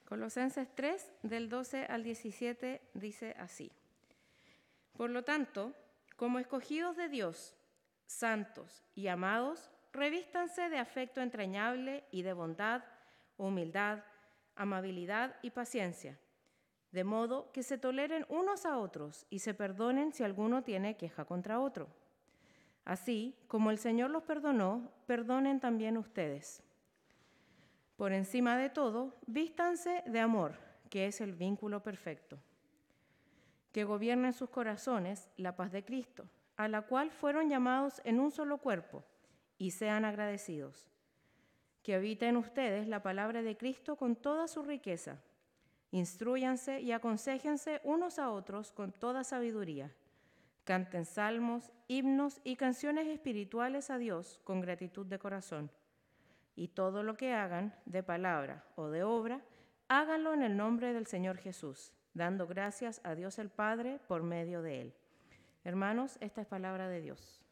Colosenses 3, del 12 al 17, dice así. Por lo tanto, como escogidos de Dios, santos y amados, revístanse de afecto entrañable y de bondad, humildad, amabilidad y paciencia, de modo que se toleren unos a otros y se perdonen si alguno tiene queja contra otro. Así como el Señor los perdonó, perdonen también ustedes. Por encima de todo, vístanse de amor, que es el vínculo perfecto. Que gobierne en sus corazones la paz de Cristo, a la cual fueron llamados en un solo cuerpo, y sean agradecidos. Que habite en ustedes la palabra de Cristo con toda su riqueza. Instrúyanse y aconséjense unos a otros con toda sabiduría. Canten salmos, himnos y canciones espirituales a Dios con gratitud de corazón. Y todo lo que hagan, de palabra o de obra, háganlo en el nombre del Señor Jesús, dando gracias a Dios el Padre por medio de Él. Hermanos, esta es palabra de Dios.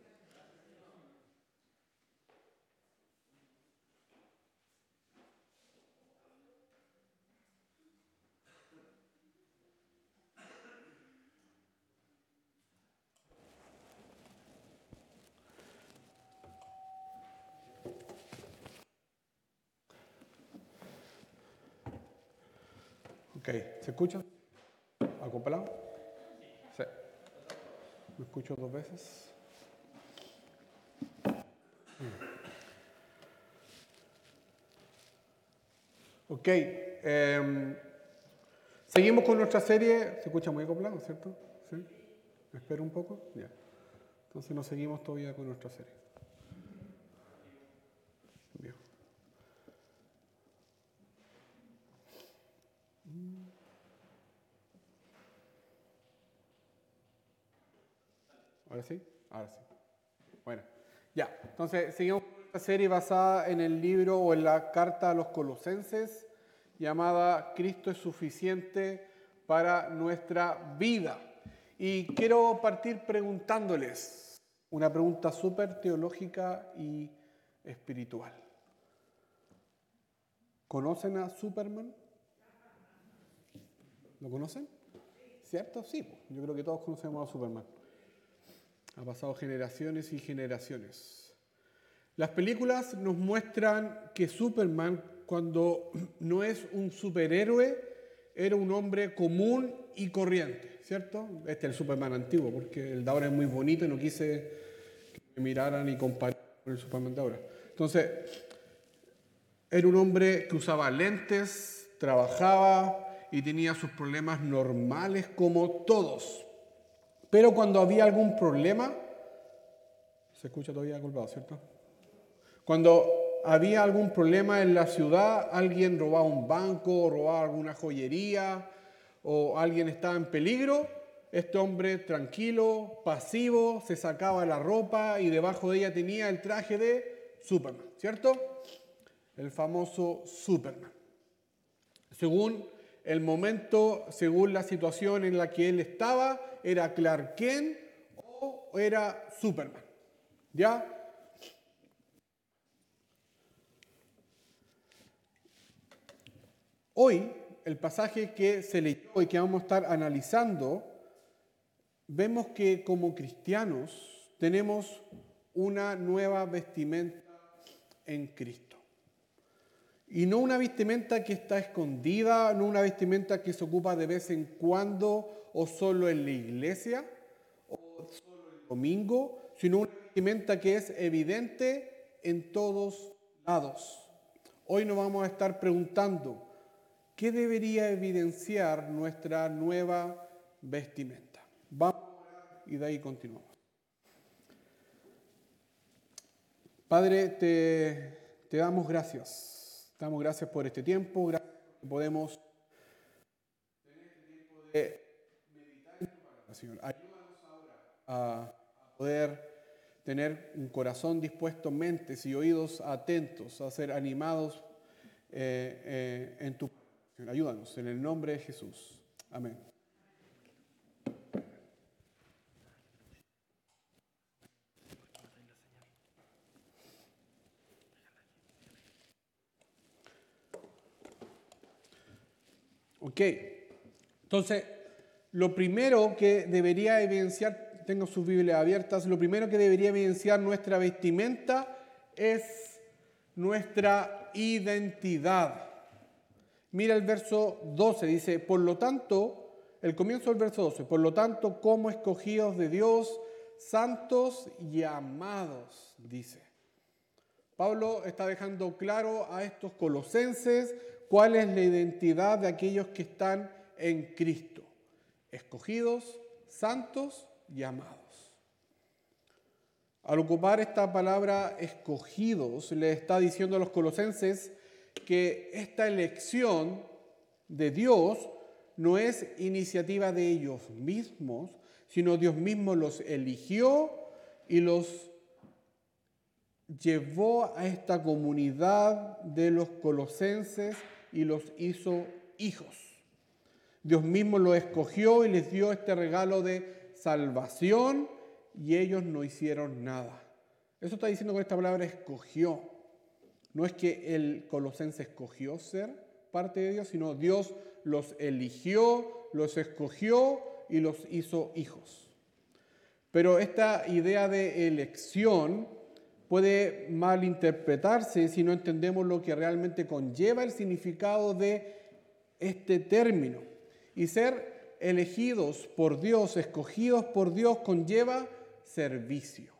Ok, ¿se escucha? ¿Acoplado? Sí. ¿Me escucho 2 veces? Ok, seguimos con nuestra serie. ¿Se escucha muy acoplado, cierto? ¿Sí? ¿Me espero un poco? Ya. Entonces nos seguimos todavía con nuestra serie. Bien. ¿Ahora sí? Ahora sí. Bueno, ya. Entonces seguimos con esta serie basada en el libro o en la carta a los Colosenses llamada Cristo es suficiente para nuestra vida. Y quiero partir preguntándoles una pregunta súper teológica y espiritual. ¿Conocen a Superman? ¿Lo conocen? ¿Cierto? Sí, yo creo que todos conocemos a Superman. Ha pasado generaciones y generaciones. Las películas nos muestran que Superman, cuando no es un superhéroe, era un hombre común y corriente, ¿cierto? Este es el Superman antiguo, porque el de ahora es muy bonito y no quise que me miraran y compararan con el Superman de ahora. Entonces, era un hombre que usaba lentes, trabajaba y tenía sus problemas normales como todos. Pero cuando había algún problema, se escucha todavía golpeado, ¿cierto? Cuando había algún problema en la ciudad, alguien robaba un banco, robaba alguna joyería, o alguien estaba en peligro, este hombre tranquilo, pasivo, se sacaba la ropa y debajo de ella tenía el traje de Superman, ¿cierto? El famoso Superman. Según el momento, según la situación en la que él estaba, era Clark Kent o era Superman. ¿Ya? Hoy, el pasaje que se leyó y que vamos a estar analizando, vemos que como cristianos tenemos una nueva vestimenta en Cristo. Y no una vestimenta que está escondida, no una vestimenta que se ocupa de vez en cuando o solo en la iglesia o solo el domingo, sino una vestimenta que es evidente en todos lados. Hoy nos vamos a estar preguntando, ¿qué debería evidenciar nuestra nueva vestimenta? Vamos a orar y de ahí continuamos. Padre, te damos gracias. Te damos gracias por este tiempo, gracias porque podemos tener este tiempo de meditar en tu palabra, Señor. Ayúdanos ahora a poder tener un corazón dispuesto, mentes y oídos atentos, a ser animados en tu palabra. Señor, ayúdanos en el nombre de Jesús. Amén. Ok, entonces, lo primero que debería evidenciar, tengo sus Biblias abiertas, lo primero que debería evidenciar nuestra vestimenta es nuestra identidad. Mira el verso 12, dice, por lo tanto, el comienzo del verso 12, por lo tanto, como escogidos de Dios, santos y amados, dice. Pablo está dejando claro a estos colosenses cuál es la identidad de aquellos que están en Cristo. Escogidos, santos y amados. Al ocupar esta palabra escogidos, le está diciendo a los colosenses que esta elección de Dios no es iniciativa de ellos mismos, sino Dios mismo los eligió y los llevó a esta comunidad de los colosenses y los hizo hijos. Dios mismo los escogió y les dio este regalo de salvación y ellos no hicieron nada. Eso está diciendo con esta palabra escogió. No es que el colosense escogió ser parte de Dios, sino Dios los eligió, los escogió y los hizo hijos. Pero esta idea de elección puede malinterpretarse si no entendemos lo que realmente conlleva el significado de este término. Y ser elegidos por Dios, escogidos por Dios, conlleva servicio.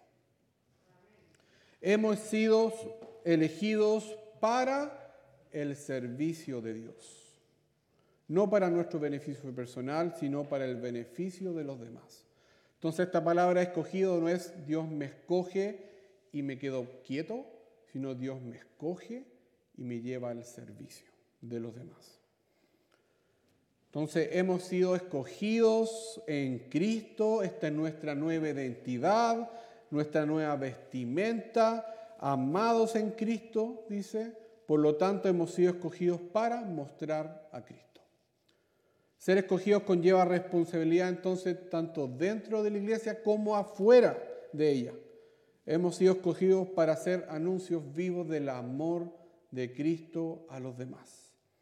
Hemos sido elegidos para el servicio de Dios. No para nuestro beneficio personal, sino para el beneficio de los demás. Entonces esta palabra escogido no es Dios me escoge y me quedo quieto, sino Dios me escoge y me lleva al servicio de los demás. Entonces hemos sido escogidos en Cristo, esta es nuestra nueva identidad, nuestra nueva vestimenta, amados en Cristo, dice, por lo tanto hemos sido escogidos para mostrar a Cristo. Ser escogidos conlleva responsabilidad entonces tanto dentro de la iglesia como afuera de ella. Hemos sido escogidos para hacer anuncios vivos del amor de Cristo a los demás.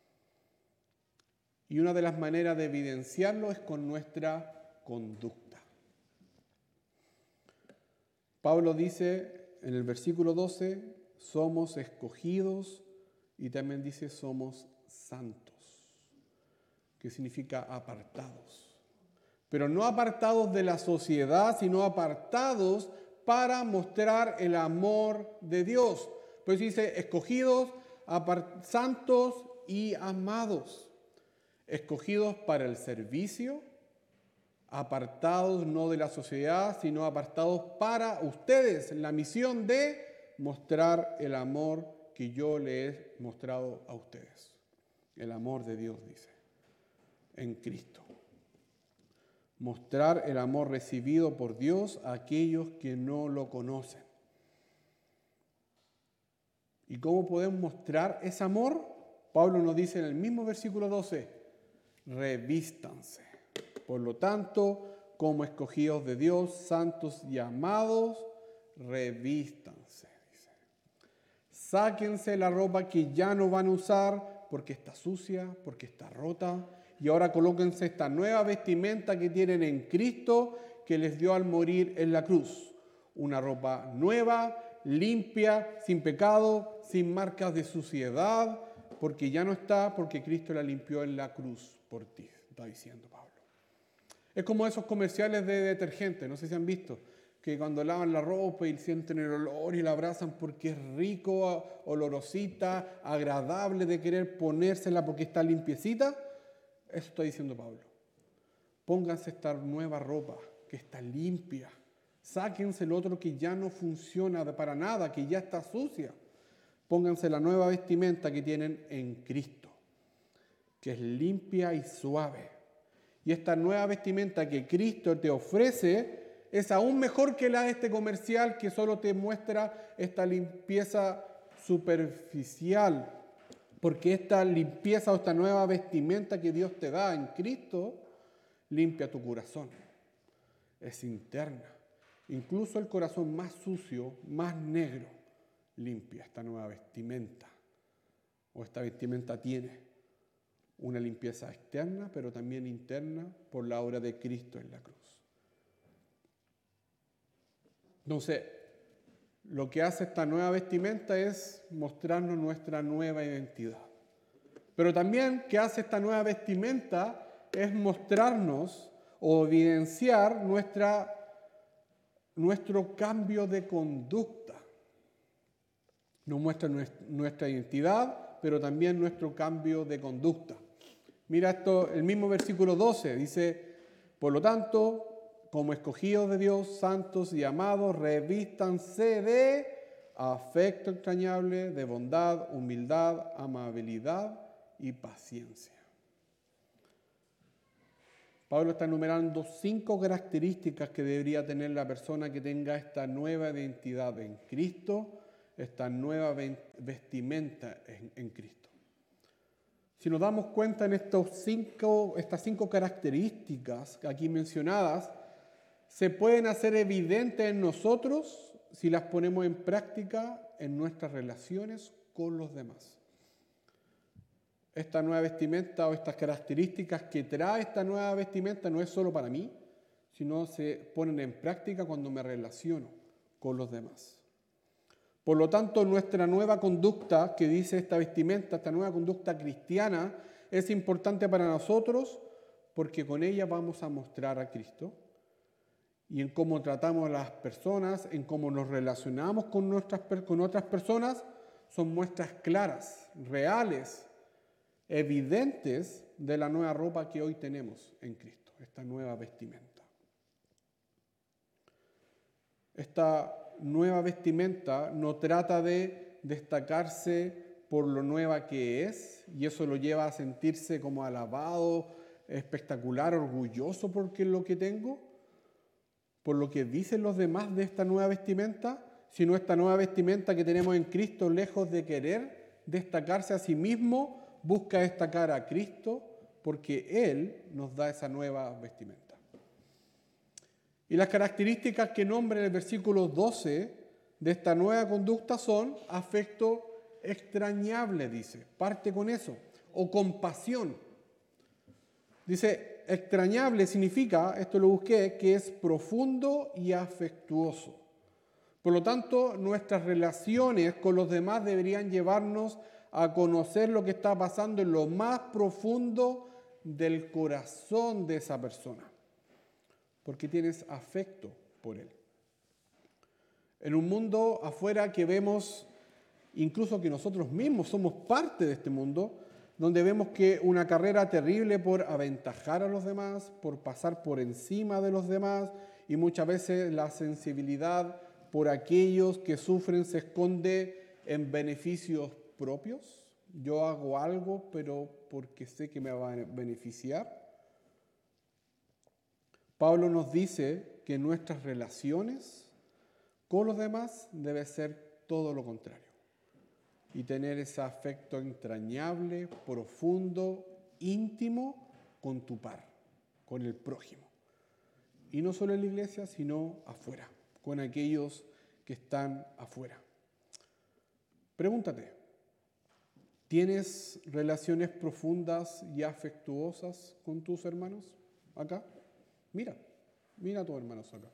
Y una de las maneras de evidenciarlo es con nuestra conducta. Pablo dice en el versículo 12, somos escogidos y también dice somos santos, que significa apartados. Pero no apartados de la sociedad, sino apartados para mostrar el amor de Dios. Pues dice escogidos, santos y amados. Escogidos para el servicio, apartados no de la sociedad, sino apartados para ustedes, la misión de mostrar el amor que yo le he mostrado a ustedes. El amor de Dios, dice, en Cristo. Mostrar el amor recibido por Dios a aquellos que no lo conocen. ¿Y cómo podemos mostrar ese amor? Pablo nos dice en el mismo versículo 12, revístanse. Por lo tanto, como escogidos de Dios, santos y amados, revístanse. Dice. Sáquense la ropa que ya no van a usar porque está sucia, porque está rota, y ahora colóquense esta nueva vestimenta que tienen en Cristo, que les dio al morir en la cruz. Una ropa nueva, limpia, sin pecado, sin marcas de suciedad, porque ya no está, porque Cristo la limpió en la cruz por ti, está diciendo Pablo. Es como esos comerciales de detergente, no sé si han visto, que cuando lavan la ropa y sienten el olor y la abrazan porque es rico, olorosita, agradable de querer ponérsela porque está limpiecita. Eso está diciendo Pablo. Pónganse esta nueva ropa que está limpia. Sáquense el otro que ya no funciona para nada, que ya está sucia. Pónganse la nueva vestimenta que tienen en Cristo, que es limpia y suave. Y esta nueva vestimenta que Cristo te ofrece es aún mejor que la de este comercial que solo te muestra esta limpieza superficial. Porque esta limpieza o esta nueva vestimenta que Dios te da en Cristo limpia tu corazón. Es interna. Incluso el corazón más sucio, más negro, limpia esta nueva vestimenta. O esta vestimenta tiene una limpieza externa, pero también interna por la obra de Cristo en la cruz. Entonces, lo que hace esta nueva vestimenta es mostrarnos nuestra nueva identidad. Pero también, ¿qué hace esta nueva vestimenta? Es mostrarnos o evidenciar nuestro cambio de conducta. Nos muestra nuestra identidad, pero también nuestro cambio de conducta. Mira esto, el mismo versículo 12 dice, por lo tanto, como escogidos de Dios, santos y amados, revístanse de afecto entrañable, de bondad, humildad, amabilidad y paciencia. Pablo está enumerando 5 características que debería tener la persona que tenga esta nueva identidad en Cristo, esta nueva vestimenta en Cristo. Si nos damos cuenta en estas 5 características aquí mencionadas, se pueden hacer evidentes en nosotros si las ponemos en práctica en nuestras relaciones con los demás. Esta nueva vestimenta o estas características que trae esta nueva vestimenta no es solo para mí, sino se ponen en práctica cuando me relaciono con los demás. Por lo tanto, nuestra nueva conducta que dice esta vestimenta, esta nueva conducta cristiana, es importante para nosotros porque con ella vamos a mostrar a Cristo. Y en cómo tratamos a las personas, en cómo nos relacionamos con otras personas, son muestras claras, reales, evidentes de la nueva ropa que hoy tenemos en Cristo, esta nueva vestimenta. Esta nueva vestimenta no trata de destacarse por lo nueva que es, y eso lo lleva a sentirse como alabado, espectacular, orgulloso porque es lo que tengo, por lo que dicen los demás de esta nueva vestimenta, sino esta nueva vestimenta que tenemos en Cristo, lejos de querer destacarse a sí mismo, busca destacar a Cristo porque Él nos da esa nueva vestimenta. Y las características que nombra en el versículo 12 de esta nueva conducta son afecto extrañable, dice, parte con eso, o compasión. Dice, extrañable significa, esto lo busqué, que es profundo y afectuoso. Por lo tanto, nuestras relaciones con los demás deberían llevarnos a conocer lo que está pasando en lo más profundo del corazón de esa persona, porque tienes afecto por él. En un mundo afuera que vemos, incluso que nosotros mismos somos parte de este mundo, donde vemos que una carrera terrible por aventajar a los demás, por pasar por encima de los demás, y muchas veces la sensibilidad por aquellos que sufren se esconde en beneficios propios. Yo hago algo, pero porque sé que me va a beneficiar. Pablo nos dice que nuestras relaciones con los demás debe ser todo lo contrario. Y tener ese afecto entrañable, profundo, íntimo con tu par, con el prójimo. Y no solo en la iglesia, sino afuera, con aquellos que están afuera. Pregúntate, ¿tienes relaciones profundas y afectuosas con tus hermanos acá? Mira a tus hermanos acá.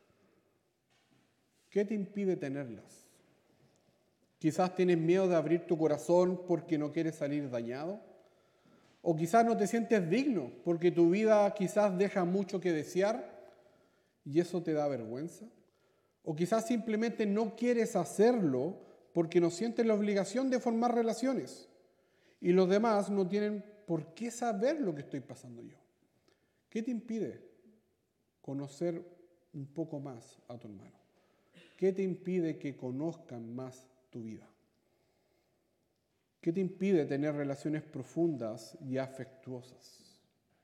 ¿Qué te impide tenerlas? Quizás tienes miedo de abrir tu corazón porque no quieres salir dañado. O quizás no te sientes digno porque tu vida quizás deja mucho que desear y eso te da vergüenza. O quizás simplemente no quieres hacerlo porque no sientes la obligación de formar relaciones. Y los demás no tienen por qué saber lo que estoy pasando yo. ¿Qué te impide conocer un poco más a tu hermano? ¿Qué te impide que conozcan más tu vida? ¿Qué te impide tener relaciones profundas y afectuosas?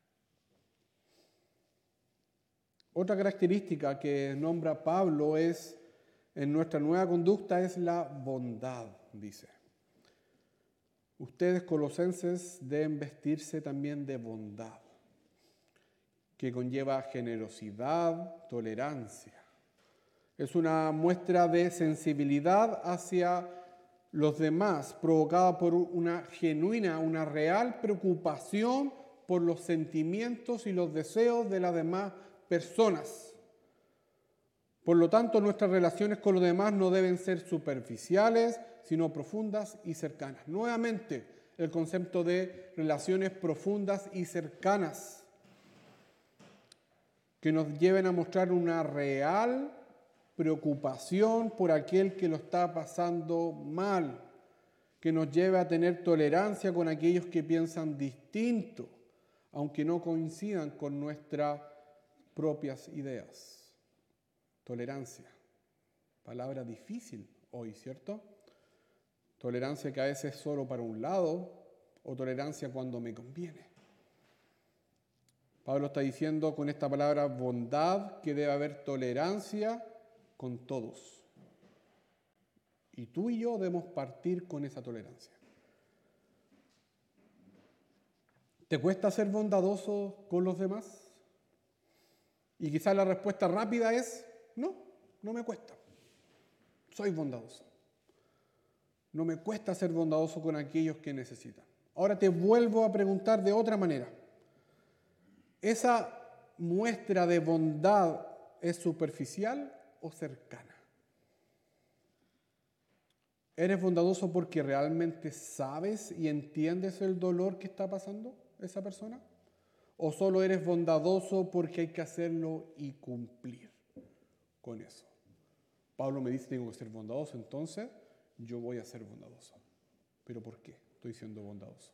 Otra característica que nombra Pablo en nuestra nueva conducta es la bondad, dice. Ustedes, colosenses, deben vestirse también de bondad, que conlleva generosidad, tolerancia. Es una muestra de sensibilidad hacia los demás, provocada por una genuina, una real preocupación por los sentimientos y los deseos de las demás personas. Por lo tanto, nuestras relaciones con los demás no deben ser superficiales, sino profundas y cercanas. Nuevamente, el concepto de relaciones profundas y cercanas, que nos lleven a mostrar una real preocupación por aquel que lo está pasando mal, que nos lleve a tener tolerancia con aquellos que piensan distinto, aunque no coincidan con nuestras propias ideas. Tolerancia, palabra difícil hoy, ¿cierto? Tolerancia que a veces es solo para un lado, o tolerancia cuando me conviene. Pablo está diciendo con esta palabra bondad que debe haber tolerancia con todos. Y tú y yo debemos partir con esa tolerancia. ¿Te cuesta ser bondadoso con los demás? Y quizás la respuesta rápida es, no me cuesta. Soy bondadoso. No me cuesta ser bondadoso con aquellos que necesitan. Ahora te vuelvo a preguntar de otra manera. ¿Esa muestra de bondad es superficial o cercana? ¿Eres bondadoso porque realmente sabes y entiendes el dolor que está pasando esa persona? ¿O solo eres bondadoso porque hay que hacerlo y cumplir con eso? Pablo me dice que tengo que ser bondadoso, entonces yo voy a ser bondadoso. ¿Pero por qué estoy siendo bondadoso?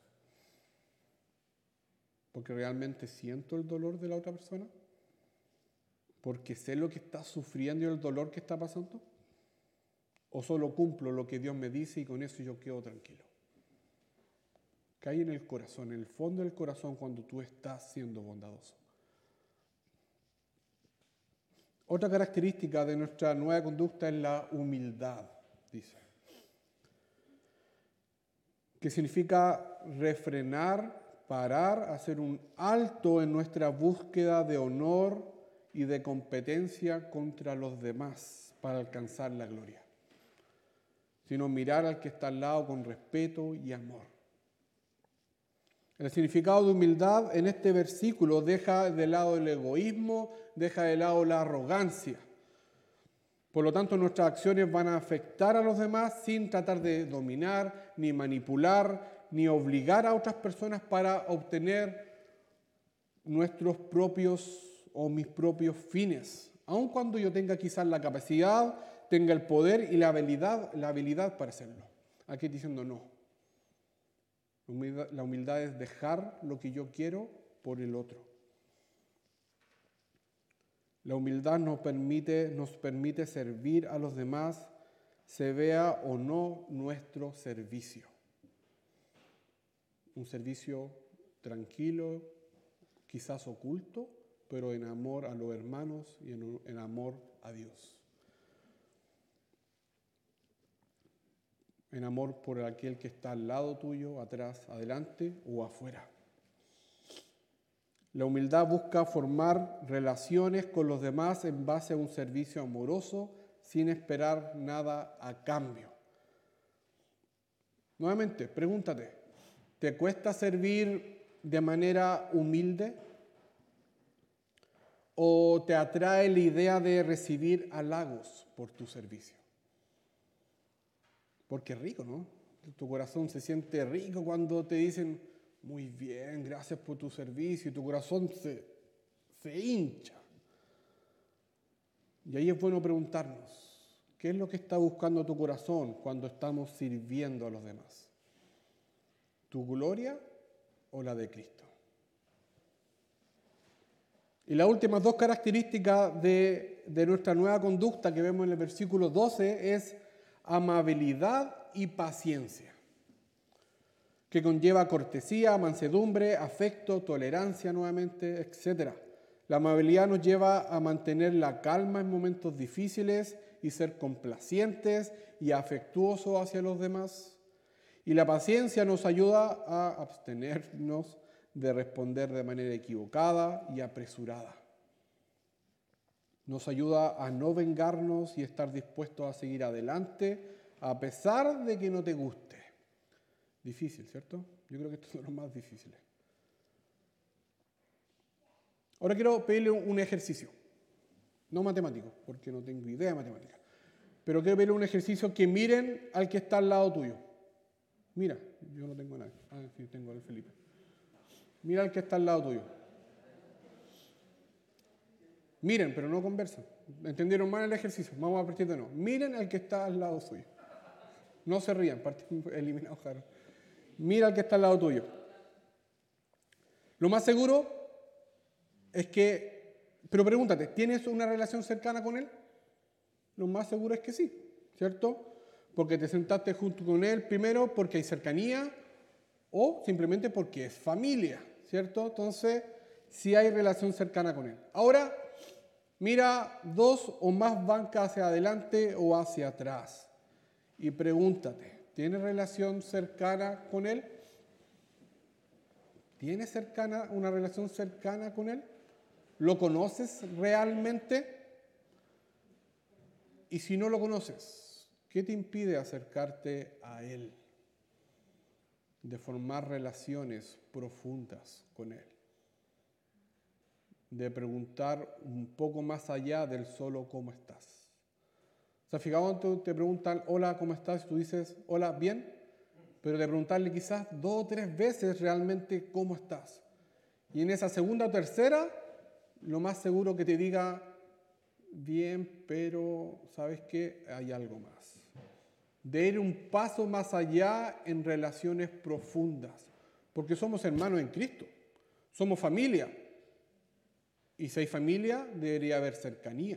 ¿Porque realmente siento el dolor de la otra persona? ¿Porque sé lo que está sufriendo y el dolor que está pasando? ¿O solo cumplo lo que Dios me dice y con eso yo quedo tranquilo? ¿Qué hay en el corazón, en el fondo del corazón cuando tú estás siendo bondadoso? Otra característica de nuestra nueva conducta es la humildad, dice. Que significa refrenar, parar, hacer un alto en nuestra búsqueda de honor y de competencia contra los demás para alcanzar la gloria, sino mirar al que está al lado con respeto y amor. El significado de humildad en este versículo deja de lado el egoísmo, deja de lado la arrogancia. Por lo tanto, nuestras acciones van a afectar a los demás sin tratar de dominar, ni manipular, ni obligar a otras personas para obtener nuestros propios o mis propios fines. Aun cuando yo tenga quizás la capacidad, tenga el poder y la habilidad para hacerlo. Aquí diciendo no. La humildad es dejar lo que yo quiero por el otro. La humildad nos permite servir a los demás, se vea o no nuestro servicio. Un servicio tranquilo, quizás oculto, pero en amor a los hermanos y en amor a Dios. En amor por aquel que está al lado tuyo, atrás, adelante o afuera. La humildad busca formar relaciones con los demás en base a un servicio amoroso, sin esperar nada a cambio. Nuevamente, pregúntate, ¿te cuesta servir de manera humilde? ¿O te atrae la idea de recibir halagos por tu servicio? Porque es rico, ¿no? Tu corazón se siente rico cuando te dicen, muy bien, gracias por tu servicio, y tu corazón se hincha. Y ahí es bueno preguntarnos, ¿qué es lo que está buscando tu corazón cuando estamos sirviendo a los demás? ¿Tu gloria o la de Cristo? Y las últimas dos características de nuestra nueva conducta que vemos en el versículo 12 es amabilidad y paciencia, que conlleva cortesía, mansedumbre, afecto, tolerancia nuevamente, etc. La amabilidad nos lleva a mantener la calma en momentos difíciles y ser complacientes y afectuosos hacia los demás. Y la paciencia nos ayuda a abstenernos de responder de manera equivocada y apresurada. Nos ayuda a no vengarnos y estar dispuestos a seguir adelante a pesar de que no te guste. Difícil, ¿cierto? Yo creo que estos son los más difíciles. Ahora quiero pedirle un ejercicio. No matemático, porque no tengo idea de matemática. Pero quiero pedirle un ejercicio que miren al que está al lado tuyo. Mira, yo no tengo a nadie. Ah, sí, tengo al Felipe. Mira al que está al lado tuyo. Miren, pero no conversan. ¿Entendieron mal el ejercicio? Vamos a partir de nuevo. Miren al que está al lado suyo. No se rían, eliminados. Mira al que está al lado tuyo. Lo más seguro es que... Pero pregúntate, ¿tienes una relación cercana con él? Lo más seguro es que sí, ¿cierto? Porque te sentaste junto con él primero porque hay cercanía o simplemente porque es familia, ¿cierto? Entonces, sí hay relación cercana con él. Ahora, mira 2 o más bancas hacia adelante o hacia atrás y pregúntate, ¿tienes relación cercana con él? ¿Tienes una relación cercana con él? ¿Lo conoces realmente? Y si no lo conoces, ¿qué te impide acercarte a él? De formar relaciones profundas con él. De preguntar un poco más allá del solo ¿cómo estás? O sea, fijaos, te preguntan, hola, ¿cómo estás? Y tú dices, hola, bien. Pero de preguntarle quizás 2 o 3 veces realmente ¿cómo estás? Y en esa segunda o tercera, lo más seguro que te diga, bien, pero ¿sabes qué? Hay algo más. De ir un paso más allá en relaciones profundas. Porque somos hermanos en Cristo. Somos familia. Y si hay familia, debería haber cercanía.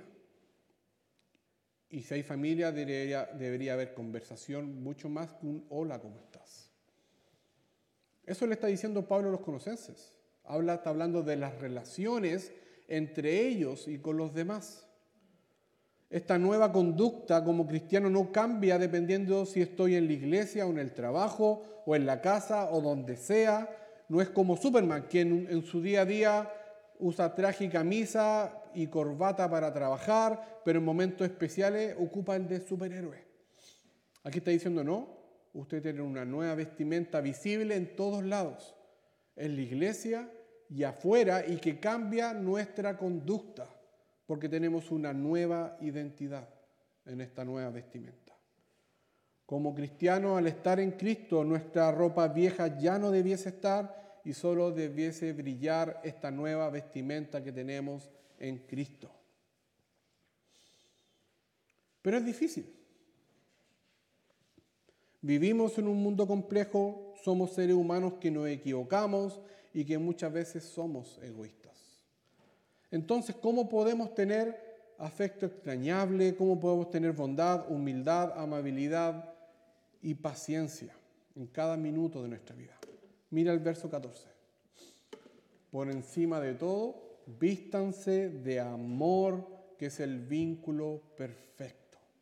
Y si hay familia, debería haber conversación mucho más que un hola, ¿cómo estás? Eso le está diciendo Pablo a los colosenses. Está hablando de las relaciones entre ellos y con los demás. Esta nueva conducta como cristiano no cambia dependiendo si estoy en la iglesia o en el trabajo o en la casa o donde sea. No es como Superman, que en su día a día usa traje y camisa y corbata para trabajar, pero en momentos especiales ocupa el de superhéroe. Aquí está diciendo, no, usted tiene una nueva vestimenta visible en todos lados, en la iglesia y afuera, y que cambia nuestra conducta, porque tenemos una nueva identidad en esta nueva vestimenta. Como cristianos, al estar en Cristo, nuestra ropa vieja ya no debiese estar y solo debiese brillar esta nueva vestimenta que tenemos en Cristo. Pero es difícil. Vivimos en un mundo complejo, somos seres humanos que nos equivocamos y que muchas veces somos egoístas. Entonces, ¿cómo podemos tener afecto entrañable? ¿Cómo podemos tener bondad, humildad, amabilidad y paciencia en cada minuto de nuestra vida? Mira el verso 14. Por encima de todo, vístanse de amor, que es el vínculo perfecto.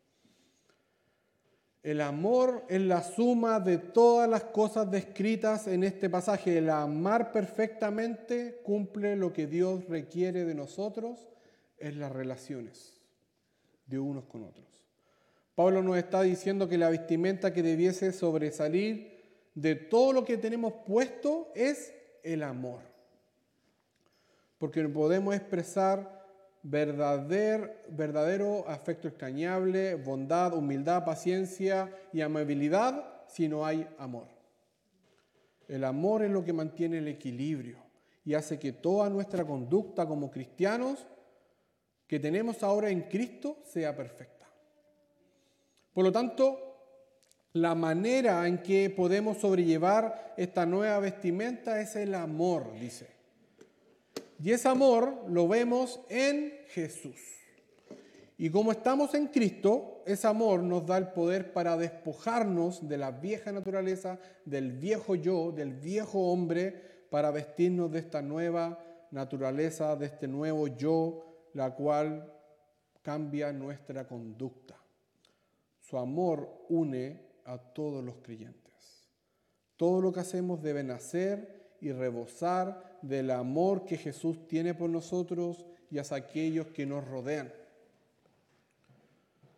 El amor es la suma de todas las cosas descritas en este pasaje. El amar perfectamente cumple lo que Dios requiere de nosotros en las relaciones de unos con otros. Pablo nos está diciendo que la vestimenta que debiese sobresalir de todo lo que tenemos puesto es el amor. Porque no podemos expresar verdadero afecto entrañable, bondad, humildad, paciencia y amabilidad si no hay amor. El amor es lo que mantiene el equilibrio y hace que toda nuestra conducta como cristianos que tenemos ahora en Cristo sea perfecta. Por lo tanto, la manera en que podemos sobrellevar esta nueva vestimenta es el amor, dice. Y ese amor lo vemos en Jesús. Y como estamos en Cristo, ese amor nos da el poder para despojarnos de la vieja naturaleza, del viejo yo, del viejo hombre, para vestirnos de esta nueva naturaleza, de este nuevo yo, la cual cambia nuestra conducta. Su amor une a todos los creyentes. Todo lo que hacemos debe nacer y rebosar del amor que Jesús tiene por nosotros y hacia aquellos que nos rodean.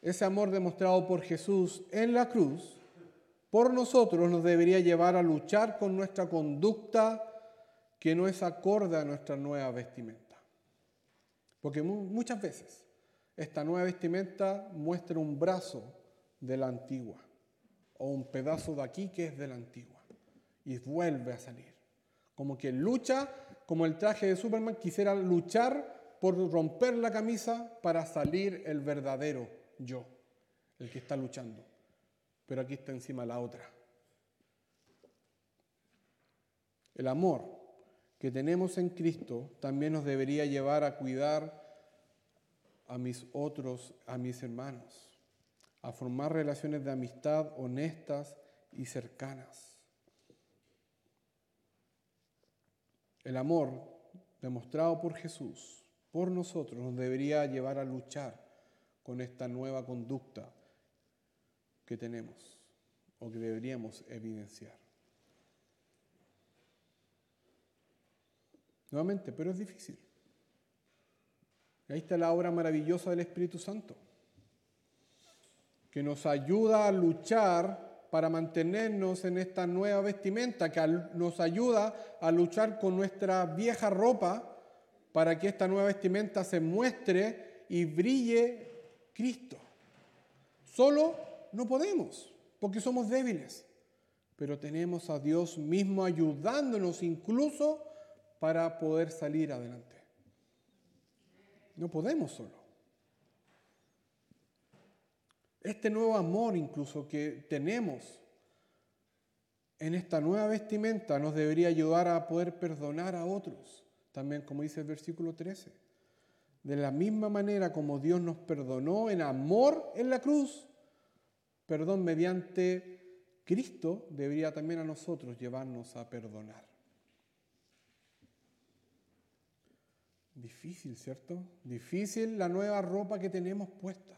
ese amor demostrado por Jesús en la cruz, por nosotros nos debería llevar a luchar con nuestra conducta que no es acorde a nuestra nueva vestimenta. Porque muchas veces esta nueva vestimenta muestra un brazo de la antigua o un pedazo de aquí que es de la antigua y vuelve a salir. Como que lucha, como el traje de Superman, quisiera luchar por romper la camisa para salir el verdadero yo, el que está luchando. Pero aquí está encima la otra. El amor que tenemos en Cristo también nos debería llevar a cuidar a mis hermanos, a formar relaciones de amistad honestas y cercanas. El amor demostrado por Jesús, por nosotros, nos debería llevar a luchar con esta nueva conducta que tenemos o que deberíamos evidenciar. Nuevamente, pero es difícil. Ahí está la obra maravillosa del Espíritu Santo, que nos ayuda a luchar para mantenernos en esta nueva vestimenta, que nos ayuda a luchar con nuestra vieja ropa para que esta nueva vestimenta se muestre y brille Cristo. Solo no podemos, porque somos débiles, pero tenemos a Dios mismo ayudándonos incluso para poder salir adelante. No podemos solo. Este nuevo amor incluso que tenemos en esta nueva vestimenta nos debería ayudar a poder perdonar a otros. También como dice el versículo 13. De la misma manera como Dios nos perdonó en amor en la cruz, perdón mediante Cristo debería también a nosotros llevarnos a perdonar. Difícil, ¿cierto? Difícil la nueva ropa que tenemos puesta.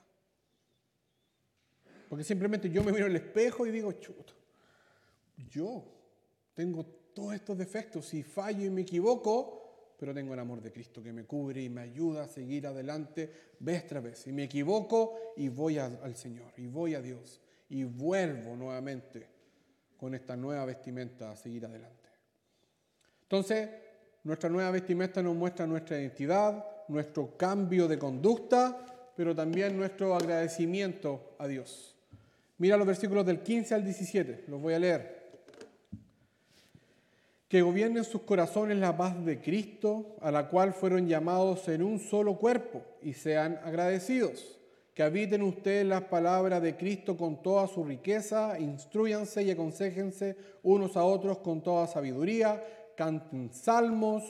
Porque simplemente yo me miro en el espejo y digo, chuta, yo tengo todos estos defectos y fallo y me equivoco, pero tengo el amor de Cristo que me cubre y me ayuda a seguir adelante vez tras vez. Y me equivoco y voy al Señor y voy a Dios y vuelvo nuevamente con esta nueva vestimenta a seguir adelante. Entonces, nuestra nueva vestimenta nos muestra nuestra identidad, nuestro cambio de conducta, pero también nuestro agradecimiento a Dios. Mira los versículos del 15 al 17, los voy a leer. Que gobiernen sus corazones la paz de Cristo, a la cual fueron llamados en un solo cuerpo, y sean agradecidos. Que habiten ustedes las palabras de Cristo con toda su riqueza, instrúyanse y aconséjense unos a otros con toda sabiduría, canten salmos,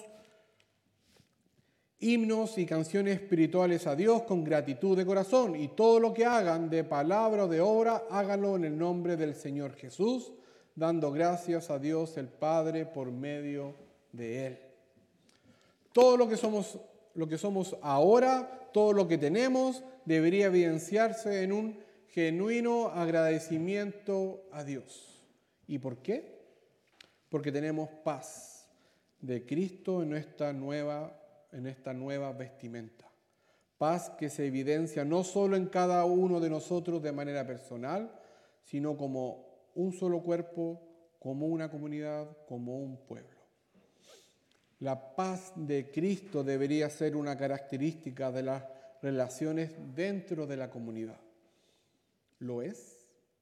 himnos y canciones espirituales a Dios con gratitud de corazón, y todo lo que hagan de palabra o de obra, háganlo en el nombre del Señor Jesús, dando gracias a Dios el Padre por medio de Él. Todo lo que somos ahora, todo lo que tenemos, debería evidenciarse en un genuino agradecimiento a Dios. ¿Y por qué? Porque tenemos paz de Cristo en esta nueva vestimenta. Paz que se evidencia no solo en cada uno de nosotros de manera personal, sino como un solo cuerpo, como una comunidad, como un pueblo. La paz de Cristo debería ser una característica de las relaciones dentro de la comunidad. ¿Lo es?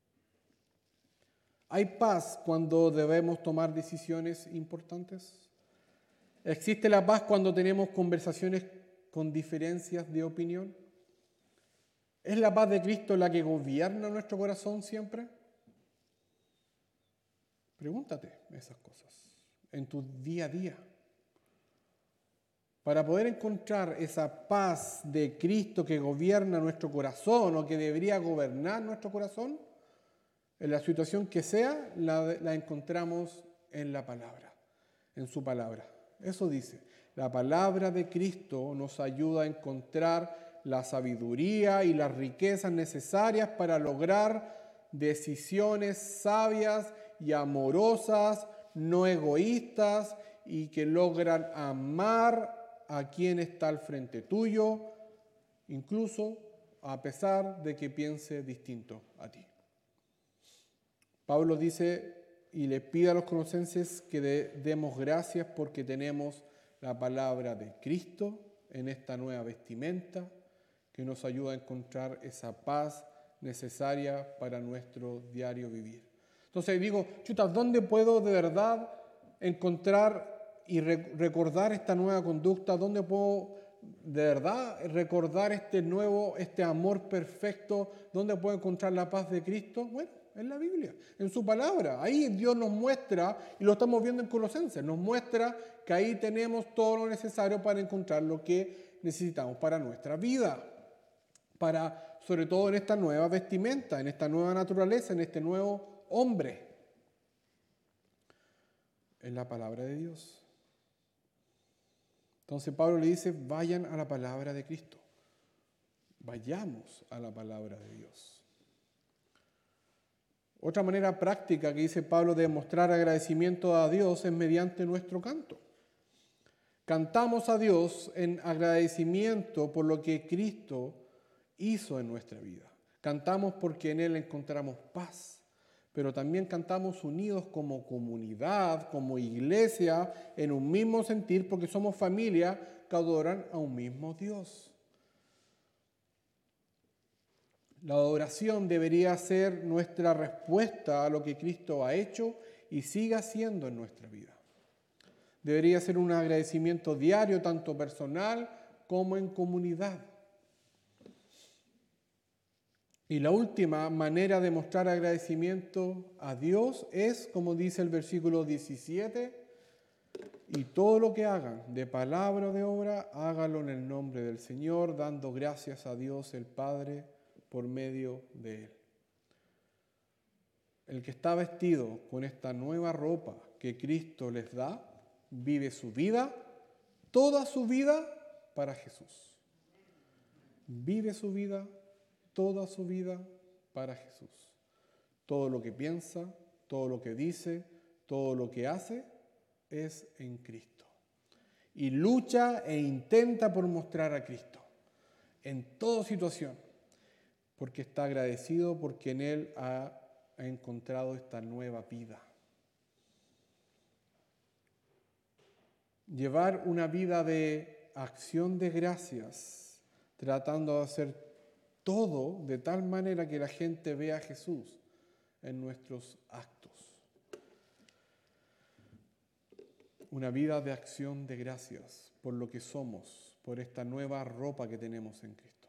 ¿Hay paz cuando debemos tomar decisiones importantes? ¿Existe la paz cuando tenemos conversaciones con diferencias de opinión? ¿Es la paz de Cristo la que gobierna nuestro corazón siempre? Pregúntate esas cosas en tu día a día. Para poder encontrar esa paz de Cristo que gobierna nuestro corazón o que debería gobernar nuestro corazón, en la situación que sea, la encontramos en la palabra, en su palabra. Eso dice, la palabra de Cristo nos ayuda a encontrar la sabiduría y las riquezas necesarias para lograr decisiones sabias y amorosas, no egoístas y que logran amar a quien está al frente tuyo, incluso a pesar de que piense distinto a ti. Pablo dice y le pide a los colosenses que demos gracias porque tenemos la palabra de Cristo en esta nueva vestimenta que nos ayuda a encontrar esa paz necesaria para nuestro diario vivir. Entonces digo, ¿dónde puedo de verdad encontrar y recordar esta nueva conducta? ¿Dónde puedo de verdad recordar este amor perfecto? ¿Dónde puedo encontrar la paz de Cristo? Bueno, en la Biblia, en su palabra. Ahí Dios nos muestra, y lo estamos viendo en Colosenses, nos muestra que ahí tenemos todo lo necesario para encontrar lo que necesitamos para nuestra vida. Sobre todo en esta nueva vestimenta, en esta nueva naturaleza, en este nuevo hombre. En la palabra de Dios. Entonces Pablo le dice, vayan a la palabra de Cristo. Vayamos a la palabra de Dios. Otra manera práctica que dice Pablo de mostrar agradecimiento a Dios es mediante nuestro canto. Cantamos a Dios en agradecimiento por lo que Cristo hizo en nuestra vida. Cantamos porque en Él encontramos paz, pero también cantamos unidos como comunidad, como iglesia, en un mismo sentir, porque somos familia que adoran a un mismo Dios. La adoración debería ser nuestra respuesta a lo que Cristo ha hecho y sigue haciendo en nuestra vida. Debería ser un agradecimiento diario, tanto personal como en comunidad. Y la última manera de mostrar agradecimiento a Dios es, como dice el versículo 17, y todo lo que hagan, de palabra o de obra, hágalo en el nombre del Señor, dando gracias a Dios el Padre por medio de Él. El que está vestido con esta nueva ropa que Cristo les da, vive su vida, toda su vida, para Jesús. Vive su vida, toda su vida, para Jesús. Todo lo que piensa, todo lo que dice, todo lo que hace, es en Cristo. Y lucha e intenta por mostrar a Cristo en toda situación, porque está agradecido porque en Él ha encontrado esta nueva vida. Llevar una vida de acción de gracias, tratando de hacer todo de tal manera que la gente vea a Jesús en nuestros actos. Una vida de acción de gracias por lo que somos, por esta nueva ropa que tenemos en Cristo,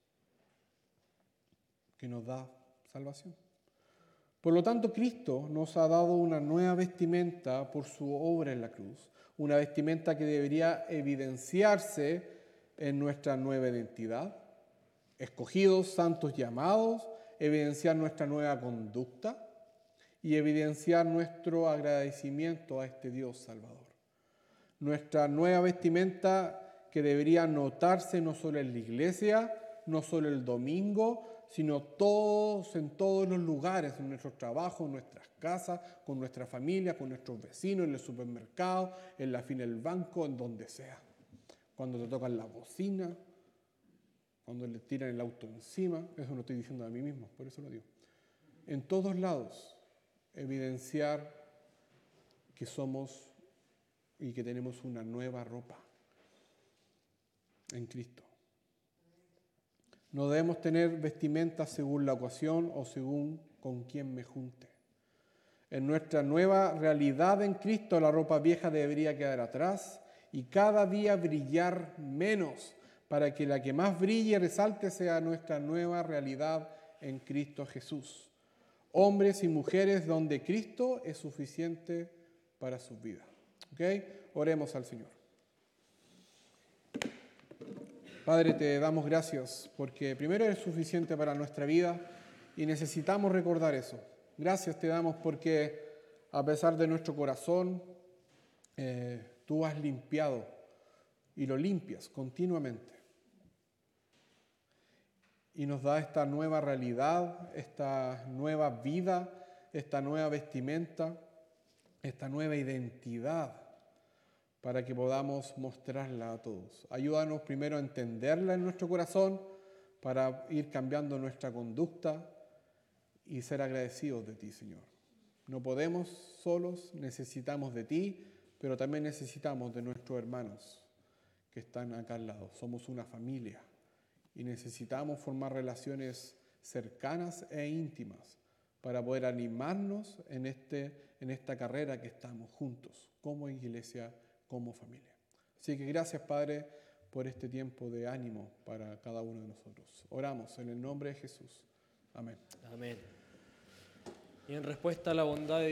que nos da salvación. Por lo tanto, Cristo nos ha dado una nueva vestimenta por su obra en la cruz, una vestimenta que debería evidenciarse en nuestra nueva identidad, escogidos, santos llamados, evidenciar nuestra nueva conducta y evidenciar nuestro agradecimiento a este Dios Salvador. Nuestra nueva vestimenta que debería notarse no solo en la iglesia, no solo el domingo, sino en todos los lugares, en nuestros trabajos, en nuestras casas, con nuestra familia, con nuestros vecinos, en el supermercado, en la fila del banco, en donde sea. Cuando te tocan la bocina, cuando le tiran el auto encima, eso lo estoy diciendo a mí mismo, por eso lo digo. En todos lados, evidenciar que somos y que tenemos una nueva ropa en Cristo. No debemos tener vestimentas según la ocasión o según con quién me junte. En nuestra nueva realidad en Cristo, la ropa vieja debería quedar atrás y cada día brillar menos, para que la que más brille y resalte sea nuestra nueva realidad en Cristo Jesús. Hombres y mujeres donde Cristo es suficiente para sus vidas. ¿Ok? Oremos al Señor. Padre, te damos gracias porque primero eres suficiente para nuestra vida y necesitamos recordar eso. Gracias te damos porque a pesar de nuestro corazón, tú has limpiado y lo limpias continuamente. Y nos da esta nueva realidad, esta nueva vida, esta nueva vestimenta, esta nueva identidad para que podamos mostrarla a todos. Ayúdanos primero a entenderla en nuestro corazón para ir cambiando nuestra conducta y ser agradecidos de ti, Señor. No podemos solos, necesitamos de ti, pero también necesitamos de nuestros hermanos que están acá al lado. Somos una familia y necesitamos formar relaciones cercanas e íntimas para poder animarnos en esta carrera que estamos juntos, como iglesia, como familia. Así que gracias, Padre, por este tiempo de ánimo para cada uno de nosotros. Oramos en el nombre de Jesús. Amén. Amén. Y en respuesta a la bondad de